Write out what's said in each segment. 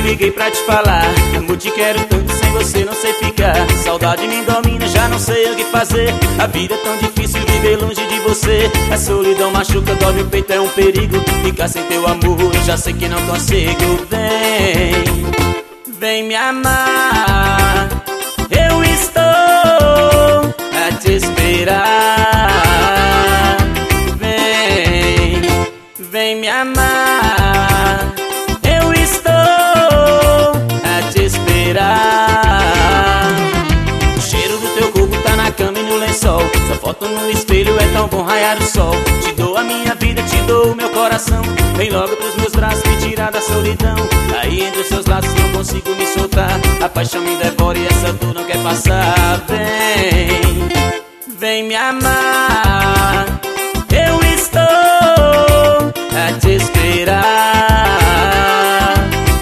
liguei pra te falar. Amor, te quero tanto, sem você não sei ficar. Saudade me domina, já não sei o que fazer. A vida é tão difícil, viver longe de você. A solidão machuca, dói meu peito, é um perigo. Ficar sem teu amor, eu já sei que não consigo. Vem me amar. Eu estou a te esperar. Vem me amar. Eu estou a te esperar. O cheiro do teu corpo tá na cama e no lençol. Sua foto no espelho é tão bom raiar o sol. Te dou a minha vida, te dou o meu coração. Vem logo pros meus braços me tirar da solidão. Aí entre os seus laços não consigo me soltar. A paixão me devora e essa dor não quer passar. Vem me amar. Eu estou a te esperar.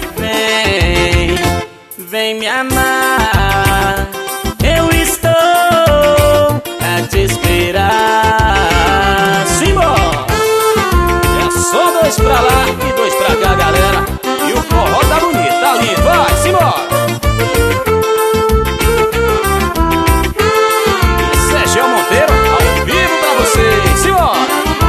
Vem me amar. Eu estou a te esperar. Simbora! É só dois pra lá e dois pra cá, galera. E o forró tá bonito, tá lindo. Vai, simbora! Sérgio Monteiro, ao vivo pra vocês. Simbora!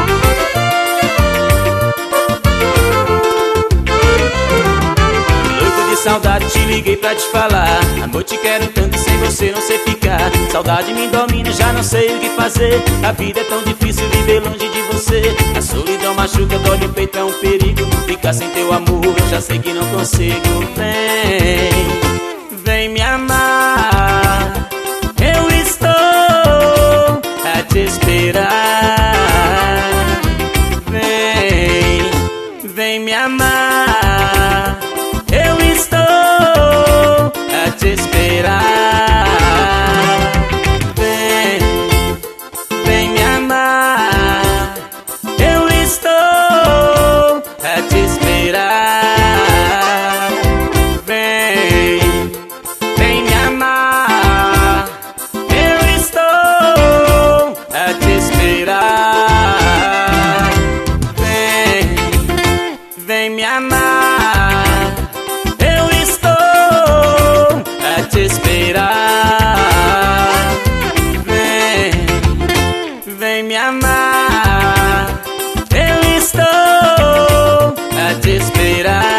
Saudade, te liguei pra te falar. Amor, te quero tanto, sem você não sei ficar. Saudade me domina, já não sei o que fazer. A vida é tão difícil, viver longe de você. A solidão machuca, dói no peito, é um perigo. Ficar sem teu amor, eu já sei que não consigo. Vem me amar. Eu estou a te esperar. Vem me amar. Eu estou a te esperar. Vem me amar. Eu estou a te esperar. Vem me amar. Eu estou a te esperar. Vem me amar. Eu estou a te esperar. Vem me amar. Eu estou a te esperar.